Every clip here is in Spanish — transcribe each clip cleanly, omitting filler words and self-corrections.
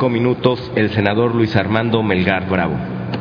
5 minutos el senador Luis Armando Melgar Bravo.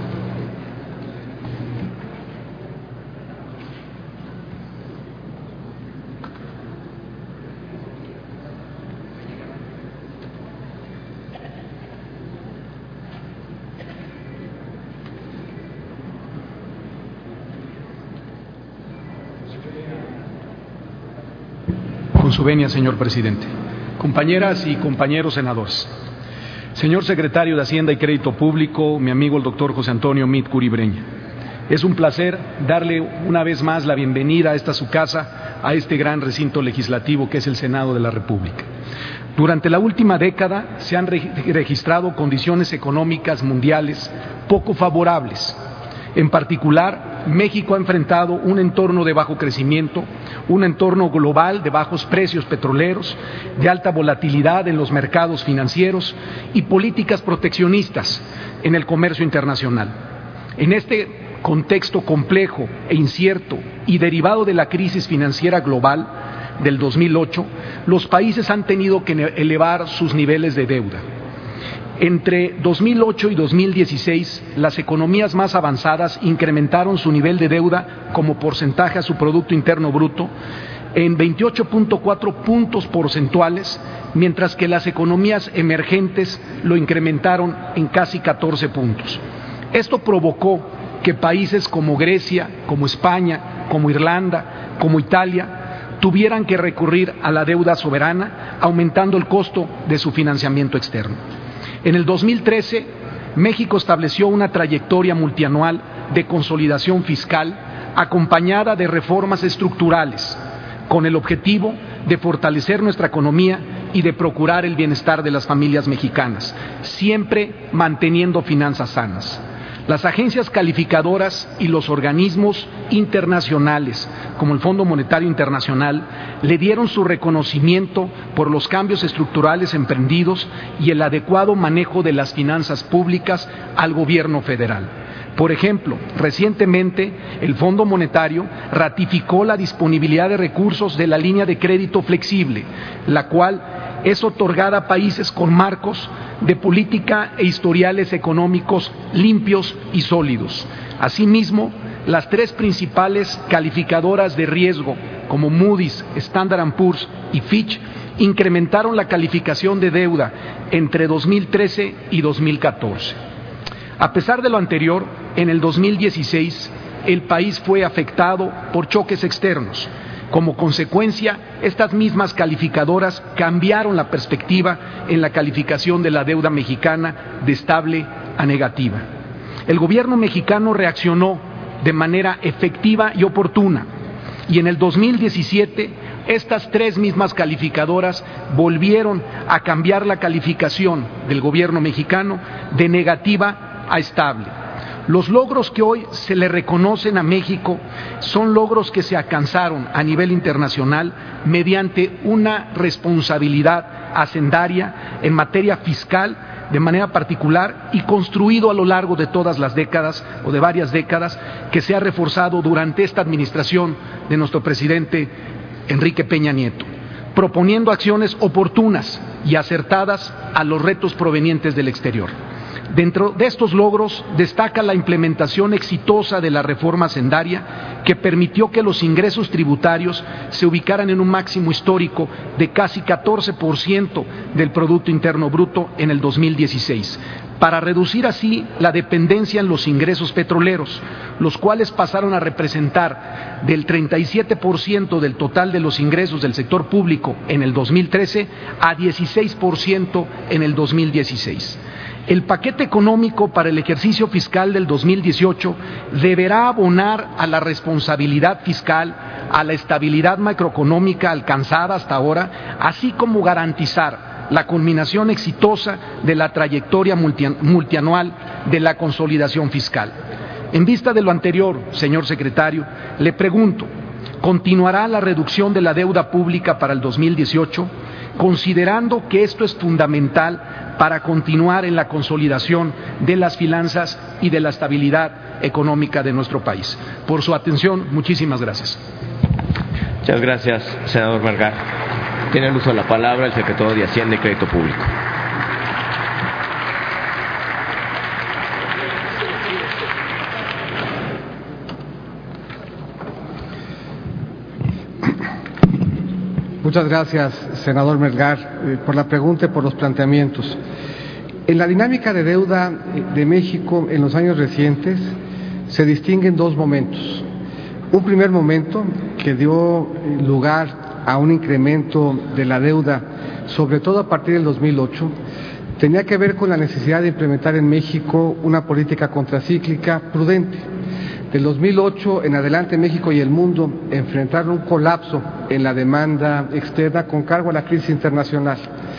Con su venia, señor presidente. Compañeras y compañeros senadores. Señor secretario de Hacienda y Crédito Público, mi amigo el doctor José Antonio Mit Curi Breña. Es un placer darle una vez más la bienvenida a esta su casa, a este gran recinto legislativo que es el Senado de la República. Durante la última década se han registrado condiciones económicas mundiales poco favorables. En particular, México ha enfrentado un entorno de bajo crecimiento, un entorno global de bajos precios petroleros, de alta volatilidad en los mercados financieros y políticas proteccionistas en el comercio internacional. En este contexto complejo e incierto y derivado de la crisis financiera global del 2008, los países han tenido que elevar sus niveles de deuda. Entre 2008 y 2016, las economías más avanzadas incrementaron su nivel de deuda como porcentaje a su Producto Interno Bruto en 28.4 puntos porcentuales, mientras que las economías emergentes lo incrementaron en casi 14 puntos. Esto provocó que países como Grecia, como España, como Irlanda, como Italia, tuvieran que recurrir a la deuda soberana, aumentando el costo de su financiamiento externo. En el 2013, México estableció una trayectoria multianual de consolidación fiscal acompañada de reformas estructurales, con el objetivo de fortalecer nuestra economía y de procurar el bienestar de las familias mexicanas, siempre manteniendo finanzas sanas. Las agencias calificadoras y los organismos internacionales, como el Fondo Monetario Internacional, le dieron su reconocimiento por los cambios estructurales emprendidos y el adecuado manejo de las finanzas públicas al gobierno federal. Por ejemplo, recientemente el Fondo Monetario ratificó la disponibilidad de recursos de la línea de crédito flexible, la cual es otorgada a países con marcos de política e historiales económicos limpios y sólidos. Asimismo, las tres principales calificadoras de riesgo, como Moody's, Standard & Poor's y Fitch, incrementaron la calificación de deuda entre 2013 y 2014. A pesar de lo anterior, en el 2016 el país fue afectado por choques externos. Como consecuencia, estas mismas calificadoras cambiaron la perspectiva en la calificación de la deuda mexicana de estable a negativa. El gobierno mexicano reaccionó de manera efectiva y oportuna, y en el 2017 estas tres mismas calificadoras volvieron a cambiar la calificación del gobierno mexicano de negativa a estable. Los logros que hoy se le reconocen a México son logros que se alcanzaron a nivel internacional mediante una responsabilidad hacendaria en materia fiscal de manera particular y construido a lo largo de todas las décadas o de varias décadas que se ha reforzado durante esta administración de nuestro presidente Enrique Peña Nieto, proponiendo acciones oportunas y acertadas a los retos provenientes del exterior. Dentro de estos logros destaca la implementación exitosa de la reforma hacendaria que permitió que los ingresos tributarios se ubicaran en un máximo histórico de casi 14% del Producto Interno Bruto en el 2016, para reducir así la dependencia en los ingresos petroleros, los cuales pasaron a representar del 37% del total de los ingresos del sector público en el 2013 a 16% en el 2016. El paquete económico para el ejercicio fiscal del 2018 deberá abonar a la responsabilidad fiscal, a la estabilidad macroeconómica alcanzada hasta ahora, así como garantizar la culminación exitosa de la trayectoria multianual de la consolidación fiscal. En vista de lo anterior, señor secretario, le pregunto, ¿continuará la reducción de la deuda pública para el 2018? Considerando que esto es fundamental para continuar en la consolidación de las finanzas y de la estabilidad económica de nuestro país. Por su atención, muchísimas gracias. Muchas gracias, senador Melgar. Tiene el uso de la palabra el secretario de Hacienda y Crédito Público. Muchas gracias, senador Melgar, por la pregunta y por los planteamientos. En la dinámica de deuda de México en los años recientes se distinguen dos momentos. Un primer momento que dio lugar a un incremento de la deuda, sobre todo a partir del 2008, tenía que ver con la necesidad de implementar en México una política contracíclica prudente. Del 2008 en adelante, México y el mundo enfrentaron un colapso en la demanda externa con cargo a la crisis internacional.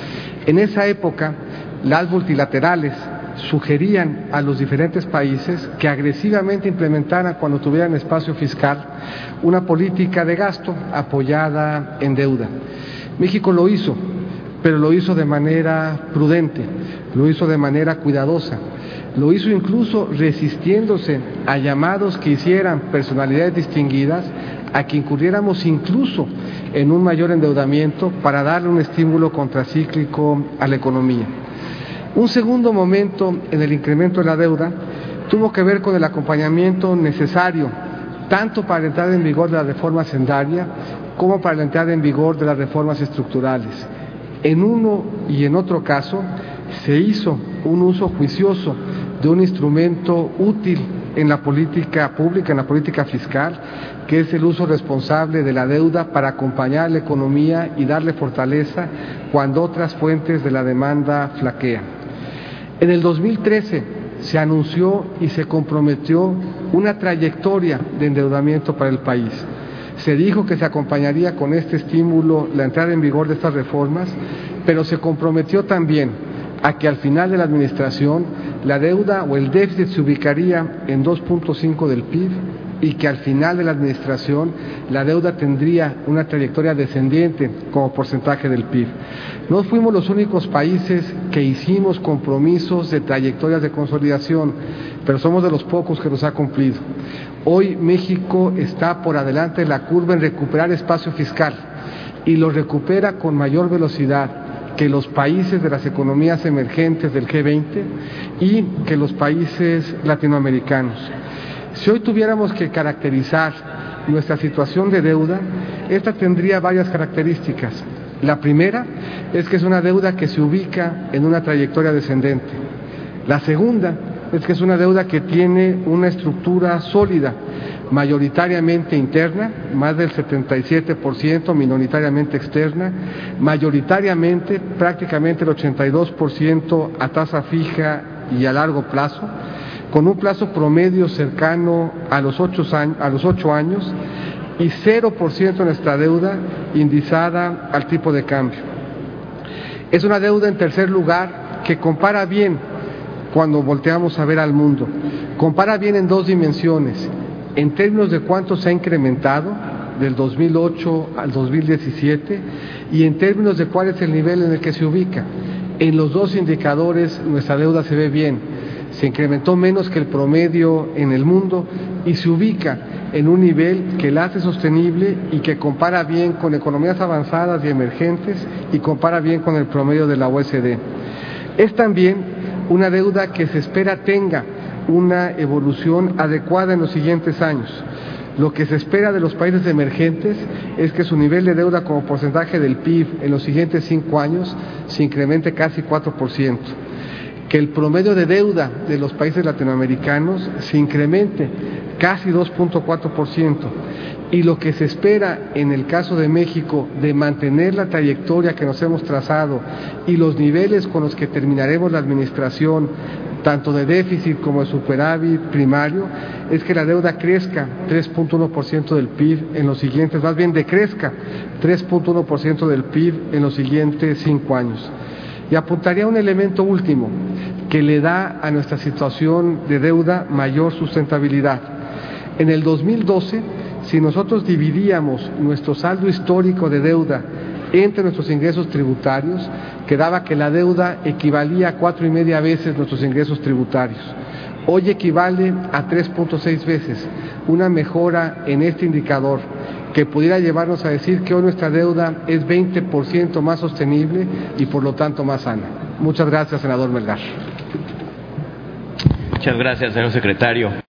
En esa época, las multilaterales sugerían a los diferentes países que agresivamente implementaran, cuando tuvieran espacio fiscal, una política de gasto apoyada en deuda. México lo hizo, pero lo hizo de manera prudente, lo hizo de manera cuidadosa, lo hizo incluso resistiéndose a llamados que hicieran personalidades distinguidas a que incurriéramos incluso en un mayor endeudamiento para darle un estímulo contracíclico a la economía. Un segundo momento en el incremento de la deuda tuvo que ver con el acompañamiento necesario tanto para la entrada en vigor de la reforma hacendaria como para la entrada en vigor de las reformas estructurales. En uno y en otro caso se hizo un uso juicioso de un instrumento útil en la política pública, en la política fiscal, que es el uso responsable de la deuda para acompañar la economía y darle fortaleza cuando otras fuentes de la demanda flaquean. En el 2013 se anunció y se comprometió una trayectoria de endeudamiento para el país. Se dijo que se acompañaría con este estímulo la entrada en vigor de estas reformas, pero se comprometió también a que al final de la administración la deuda o el déficit se ubicaría en 2.5 del PIB y que al final de la administración la deuda tendría una trayectoria descendiente como porcentaje del PIB. No fuimos los únicos países que hicimos compromisos de trayectorias de consolidación, pero somos de los pocos que los ha cumplido. Hoy México está por adelante de la curva en recuperar espacio fiscal y lo recupera con mayor velocidad que los países de las economías emergentes del G20 y que los países latinoamericanos. Si hoy tuviéramos que caracterizar nuestra situación de deuda, esta tendría varias características. La primera es que es una deuda que se ubica en una trayectoria descendente. La segunda es que es una deuda que tiene una estructura sólida, mayoritariamente interna, más del 77%, minoritariamente externa, mayoritariamente, prácticamente el 82% a tasa fija y a largo plazo, con un plazo promedio cercano a los 8 años y 0% de nuestra deuda indizada al tipo de cambio. Es una deuda, en tercer lugar, que compara bien cuando volteamos a ver al mundo. Compara bien en dos dimensiones: en términos de cuánto se ha incrementado del 2008 al 2017 y en términos de cuál es el nivel en el que se ubica. En los dos indicadores nuestra deuda se ve bien, se incrementó menos que el promedio en el mundo y se ubica en un nivel que la hace sostenible y que compara bien con economías avanzadas y emergentes y compara bien con el promedio de la OECD. Es también una deuda que se espera tenga una evolución adecuada en los siguientes años. Lo que se espera de los países emergentes es que su nivel de deuda como porcentaje del PIB en los siguientes 5 años se incremente casi 4%, que el promedio de deuda de los países latinoamericanos se incremente casi 2.4%, y lo que se espera en el caso de México de mantener la trayectoria que nos hemos trazado y los niveles con los que terminaremos la administración, tanto de déficit como de superávit primario, es que la deuda crezca 3.1% del PIB en los siguientes, más bien decrezca 3.1% del PIB en los siguientes 5 años. Y apuntaría a un elemento último que le da a nuestra situación de deuda mayor sustentabilidad. En el 2012, si nosotros dividíamos nuestro saldo histórico de deuda entre nuestros ingresos tributarios, quedaba que la deuda equivalía a 4.5 veces nuestros ingresos tributarios. Hoy equivale a 3.6 veces, una mejora en este indicador que pudiera llevarnos a decir que hoy nuestra deuda es 20% más sostenible y por lo tanto más sana. Muchas gracias, senador Melgar. Muchas gracias, señor secretario.